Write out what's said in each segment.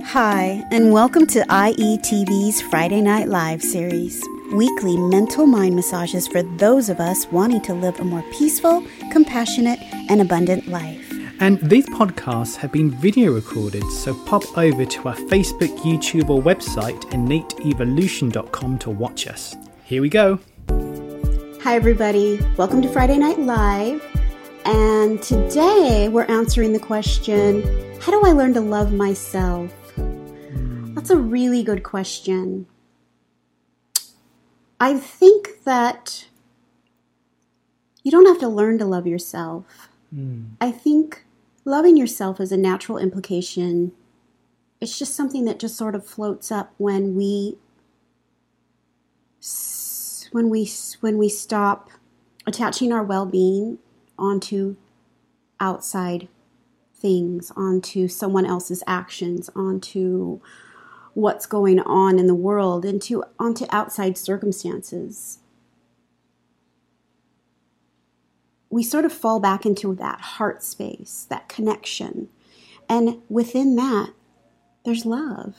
Hi, and welcome to IETV's Friday Night Live series, weekly mental mind massages for those of us wanting to live a more peaceful, compassionate, and abundant life. And these podcasts have been video recorded, so pop over to our Facebook, YouTube, or website, innateevolution.com to watch us. Here we go. Hi, everybody. Welcome to Friday Night Live. And today we're answering the question, how do I learn to love myself? That's a really good question. I think that you don't have to learn to love yourself. I think loving yourself is a natural implication. It's just something that just sort of floats up when we stop attaching our well-being onto outside things, onto someone else's actions, onto what's going on in the world, onto outside circumstances. We sort of fall back into that heart space, that connection. And within that, there's love.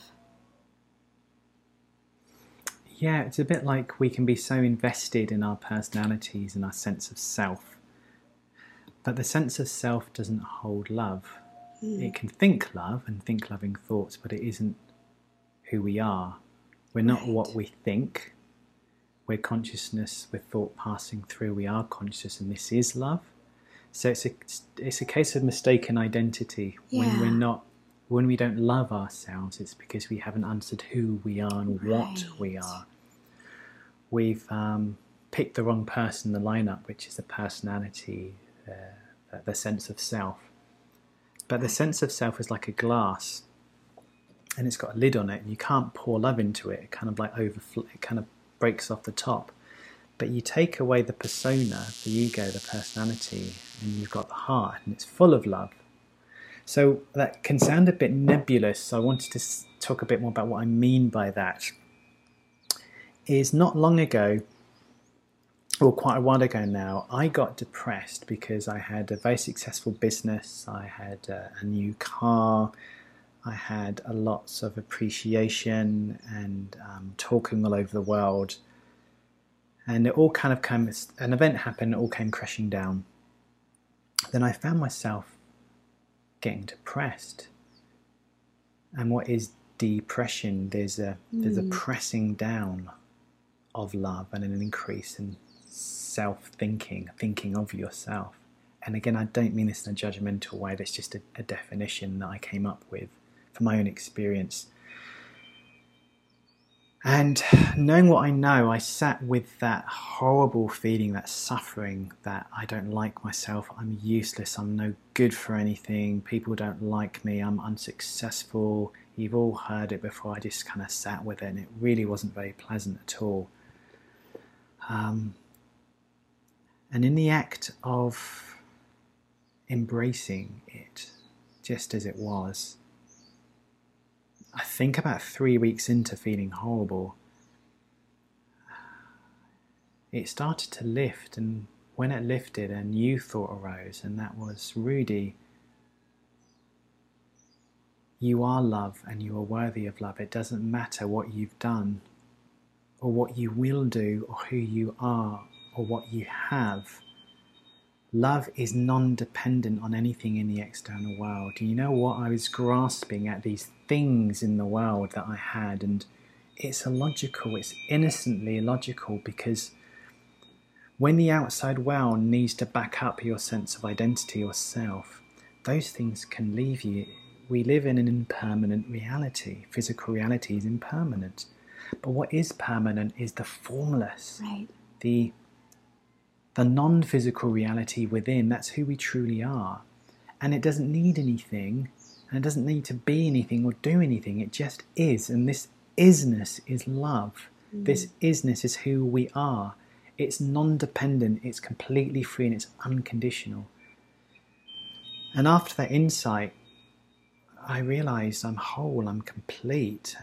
Yeah, it's a bit like we can be so invested in our personalities and our sense of self. But the sense of self doesn't hold love. It can think love and think loving thoughts, but it isn't who we are. We're not what we think. We're consciousness, we're thought passing through. We are conscious, and this is love. So it's a case of mistaken identity. Yeah. When we don't love ourselves, it's because we haven't answered who we are and what we are. We've picked the wrong person in the lineup, which is the personality, the sense of self. But the sense of self is like a glass, and it's got a lid on it, and you can't pour love into it. It kind of like it kind of breaks off the top. But you take away the persona, the ego, the personality, and you've got the heart, and it's full of love. So that can sound a bit nebulous, so I wanted to talk a bit more about what I mean by that. Is not long ago, or quite a while ago now, I got depressed because I had a very successful business, I had a new car, I had a lots of appreciation and talking all over the world. And it all kind of came, an event happened, it all came crashing down. Then I found myself getting depressed. And what is depression? There's a pressing down of love and an increase in self-thinking, thinking of yourself. And again, I don't mean this in a judgmental way, that's just a definition that I came up with from my own experience. And knowing what I know, I sat with that horrible feeling, that suffering, that I don't like myself, I'm useless, I'm no good for anything, people don't like me, I'm unsuccessful. You've all heard it before. I just kind of sat with it, and it really wasn't very pleasant at all. And in the act of embracing it just as it was, I think about 3 weeks into feeling horrible, it started to lift, and when it lifted, a new thought arose, and that was, Rudy, you are love and you are worthy of love. It doesn't matter what you've done or what you will do or who you are or what you have. Love is non-dependent on anything in the external world. And you know what? I was grasping at these things in the world that I had, and it's illogical, it's innocently illogical, because when the outside world needs to back up your sense of identity or self, those things can leave you. We live in an impermanent reality. Physical reality is impermanent. But what is permanent is the formless, the non-physical reality within. That's who we truly are. And it doesn't need anything, and it doesn't need to be anything or do anything. It just is. And this isness is love. This isness is who we are. It's non-dependent, it's completely free, and it's unconditional. And after that insight, I realised I'm whole, I'm complete.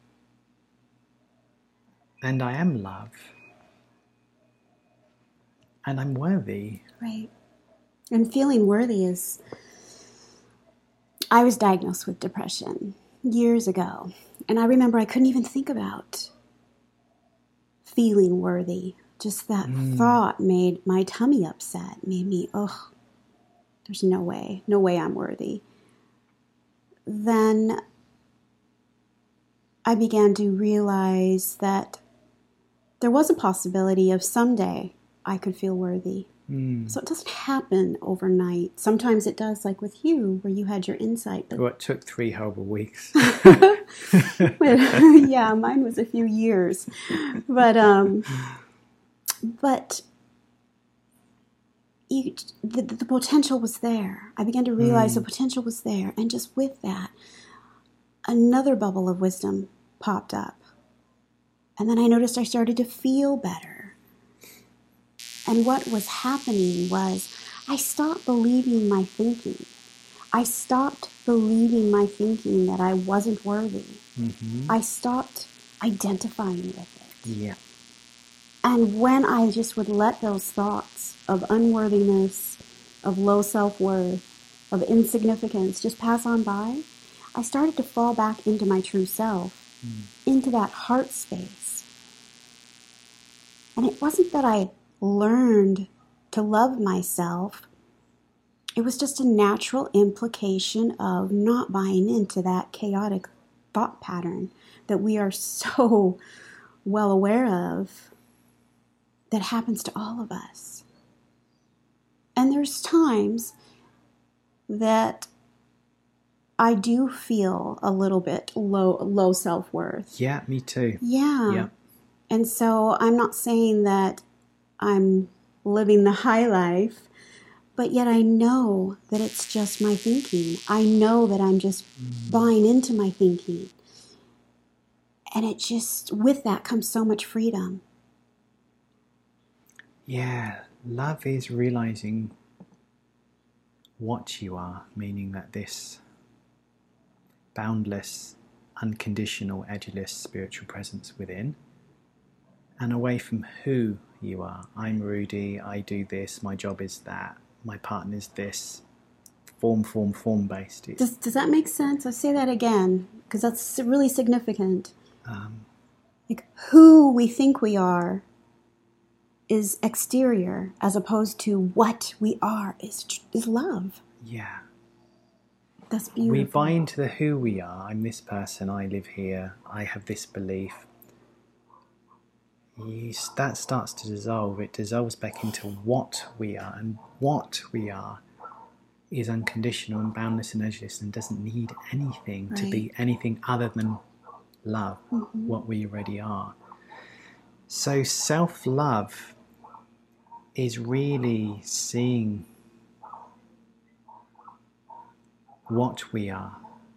And I am love. And I'm worthy. Right. And feeling worthy is... I was diagnosed with depression years ago. And I remember I couldn't even think about feeling worthy. Just that thought made my tummy upset, made me, there's no way I'm worthy. Then I began to realize that there was a possibility of someday I could feel worthy. So it doesn't happen overnight. Sometimes it does, like with you, where you had your insight. But well, it took 3 horrible weeks. Yeah, mine was a few years. But the potential was there. I began to realize the potential was there. And just with that, another bubble of wisdom popped up. And then I noticed I started to feel better. And what was happening was I stopped believing my thinking. I stopped believing my thinking that I wasn't worthy. I stopped identifying with it. Yeah. And when I just would let those thoughts of unworthiness, of low self-worth, of insignificance just pass on by, I started to fall back into my true self, into that heart space. And it wasn't that I learned to love myself. It was just a natural implication of not buying into that chaotic thought pattern that we are so well aware of that happens to all of us. And there's times that I do feel a little bit low self-worth. Yeah, me too. Yeah. And so I'm not saying that I'm living the high life, but yet I know that it's just my thinking. I know that I'm just buying into my thinking. And it just, with that comes so much freedom. Yeah, love is realizing what you are, meaning that this boundless, unconditional, edgeless spiritual presence within, and away from who you are. I'm Rudy, I do this, my job is that, my partner's this. Form based. Does that make sense? I say that again, because that's really significant. Like who we think we are is exterior, as opposed to what we are is love. Yeah. That's beautiful. We buy into the who we are. I'm this person, I live here, I have this belief. That starts to dissolve. It dissolves back into what we are, and what we are is unconditional and boundless and edgeless and doesn't need anything to be anything other than love, what we already are. So self-love is really seeing what we are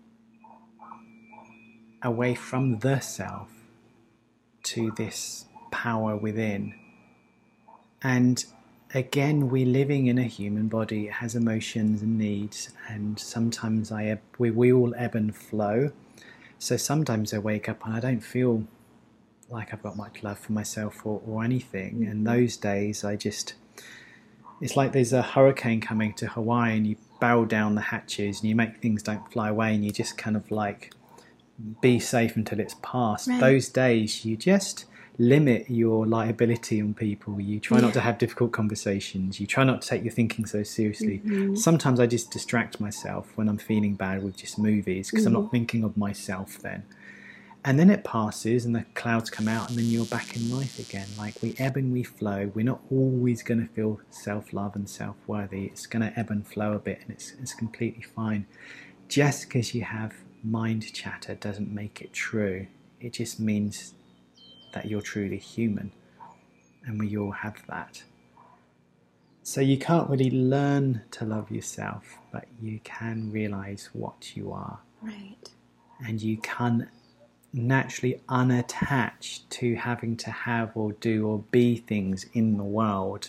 away from the self to this power within. And again, we're living in a human body. It has emotions and needs, and sometimes we all ebb and flow. So sometimes I wake up and I don't feel like I've got much love for myself or anything. And those days it's like there's a hurricane coming to Hawaii and you barrel down the hatches and you make things don't fly away and you just kind of like be safe until it's past. Those days you just limit your liability on people. You try not to have difficult conversations. You try not to take your thinking so seriously. Sometimes I just distract myself when I'm feeling bad with just movies because I'm not thinking of myself then. And then it passes and the clouds come out and then you're back in life again. Like we ebb and we flow. We're not always going to feel self-love and self-worthy. It's going to ebb and flow a bit and it's completely fine. Just because you have mind chatter doesn't make it true. It just means that you're truly human, and we all have that. So you can't really learn to love yourself, but you can realize what you are. Right. And you can naturally unattach to having to have or do or be things in the world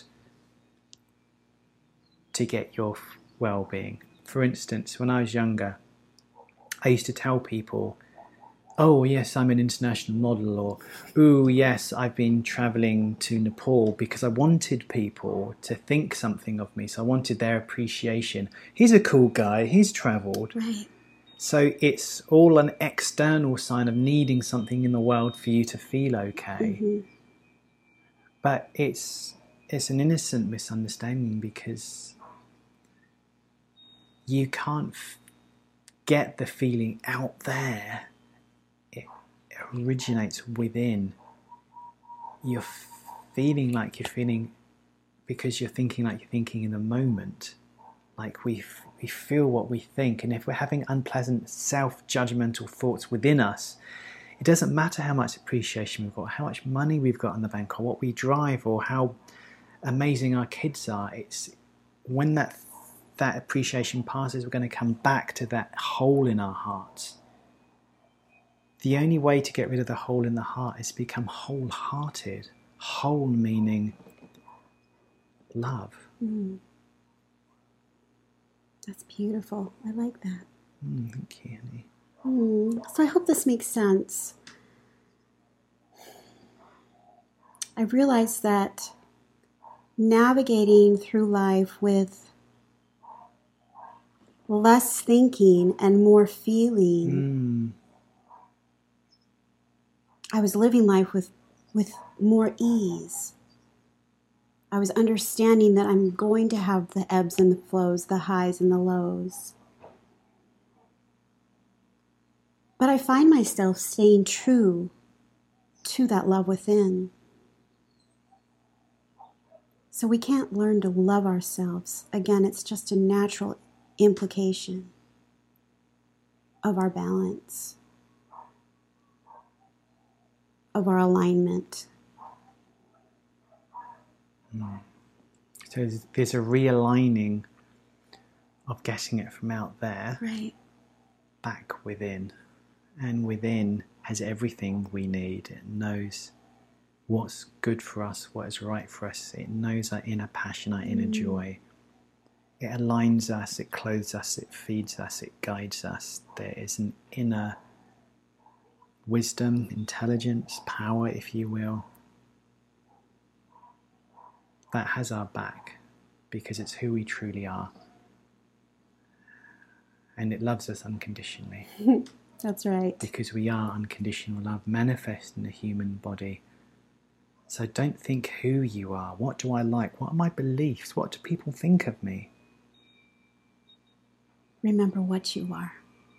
to get your well-being. For instance, when I was younger, I used to tell people, oh yes, I'm an international model, or ooh yes, I've been traveling to Nepal, because I wanted people to think something of me. So I wanted their appreciation. He's a cool guy, he's traveled. Right. So it's all an external sign of needing something in the world for you to feel okay. Mm-hmm. But it's an innocent misunderstanding, because you can't get the feeling out there. It originates within. You're feeling like you're feeling because you're thinking like you're thinking in the moment. Like we feel what we think, and if we're having unpleasant self-judgmental thoughts within us, it doesn't matter how much appreciation we've got, how much money we've got in the bank, or what we drive, or how amazing our kids are. It's when that appreciation passes, we're going to come back to that hole in our hearts. The only way to get rid of the hole in the heart is to become wholehearted. Whole meaning love. Mm. That's beautiful. I like that. Thank you, honey. So I hope this makes sense. I realize that navigating through life with less thinking and more feeling, I was living life with more ease. I was understanding that I'm going to have the ebbs and the flows, the highs and the lows. But I find myself staying true to that love within. So we can't learn to love ourselves. Again, it's just a natural implication of our balance, of our alignment. So there's a realigning of getting it from out there, right, back within. And within has everything we need. It knows what's good for us, what is right for us. It knows our inner passion, our inner joy. It aligns us, it clothes us, it feeds us, it guides us. There is an inner wisdom, intelligence, power, if you will, that has our back, because it's who we truly are. And it loves us unconditionally. That's right. Because we are unconditional love manifest in the human body. So don't think who you are. What do I like? What are my beliefs? What do people think of me? Remember what you are.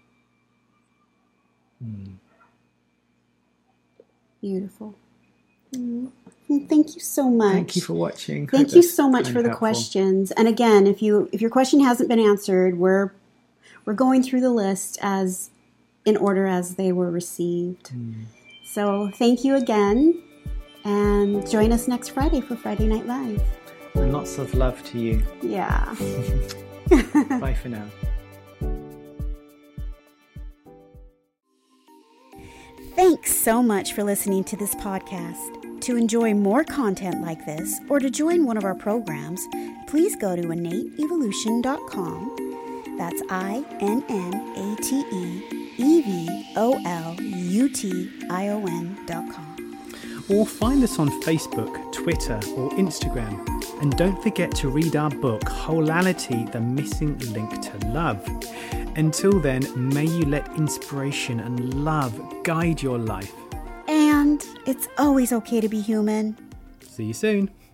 Beautiful. Thank you so much. Thank you for watching. Thank you so much for the questions. And again, if your question hasn't been answered, we're going through the list as in order as they were received. So thank you again, and join us next Friday for Friday Night Live. And lots of love to you. Yeah. Bye for now. Thanks so much for listening to this podcast. To enjoy more content like this, or to join one of our programs, please go to innateevolution.com. That's INNATEEVOLUTION.com. Or find us on Facebook, Twitter, or Instagram. And don't forget to read our book, Wholality, The Missing Link to Love. Until then, may you let inspiration and love guide your life. And it's always okay to be human. See you soon.